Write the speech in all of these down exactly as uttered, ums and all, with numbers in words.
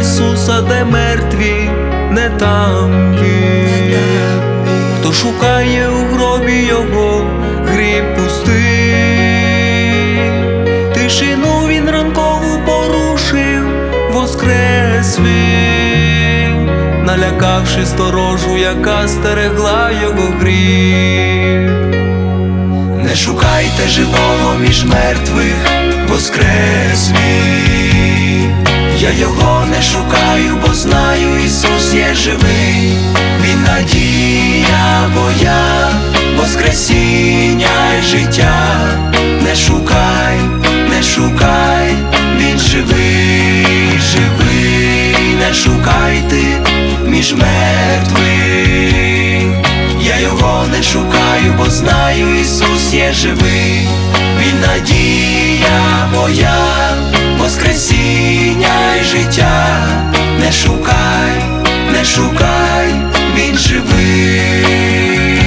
Ісуса, де мертві, не там Він. Хто шукає у гробі Його, гріб пустий. Тишину Він ранкову порушив, воскрес Він, налякавши сторожу, яка стерегла Його гріб. Не шукайте живого між мертвих, воскрес Він. Я Його не шукаю, бо знаю, Ісус є живий. Він надія моя, воскресіння й життя. Не шукай, не шукай, Він живий, живий. Не шукайте між мертвих. Я Його не шукаю, бо знаю, Ісус є живий. Він надія моя, воскресіння й життя. Не шукай, не шукай, Він живий.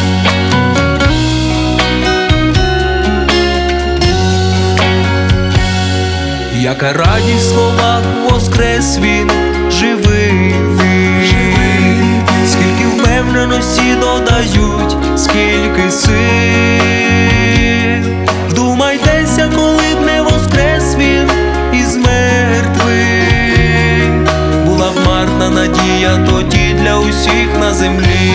Яка радість в словах, воскрес Він, живий Він. Скільки впевненості додають, скільки сил. Вдумайтеся, коли б не воскрес Він із мертвих. Була б марна надія тоді для усіх на землі.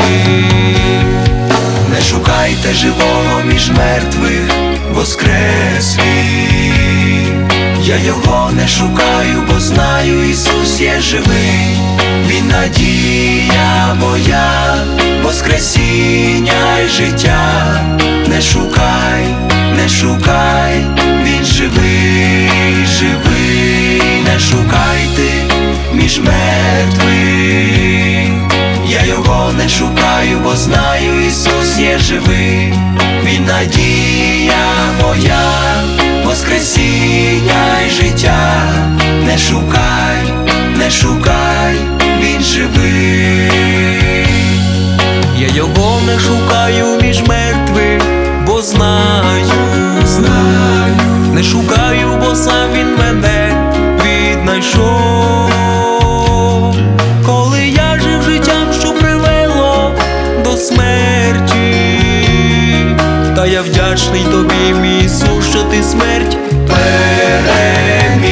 Не шукайте живого між мертвих, воскрес Він. Я Його не шукаю, бо знаю, Ісус є живий. Він надія моя, воскресіння й життя. Не шукай, не шукай, Він живий, живий. Не шукайте між мертвих. Я Його не шукаю, бо знаю, Ісус є живий. Він надія моя, воскресіння й життя. Не шукай, не шукай, Він живий. Я Його не шукаю між мертвих, бо знаю, знаю. Не шукаю, бо сам Він мене віднайшов. Коли я жив життям, що привело до смерті, та я вдячний тобі, мій Ісус, що ти смерть переміг.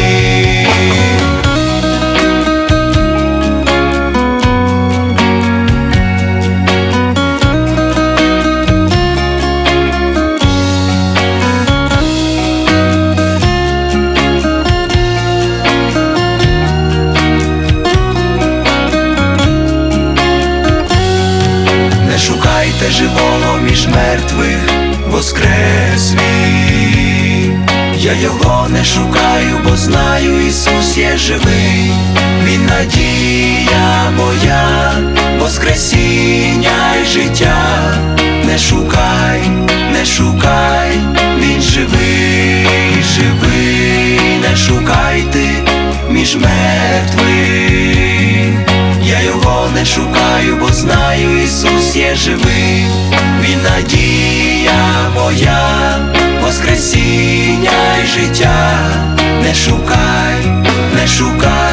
Не шукайте живого між мертвих, воскрес Він. Я Його не шукаю, бо знаю, Ісус є живий. Він надія моя, воскресіння й життя. Не шукай, не шукай, Він живий, живий. Не шукайте між мертвих. Я Його не шукаю, бо знаю, Ісус є живий. Він надія моя, воскресіння й життя. Не шукай, не шукай,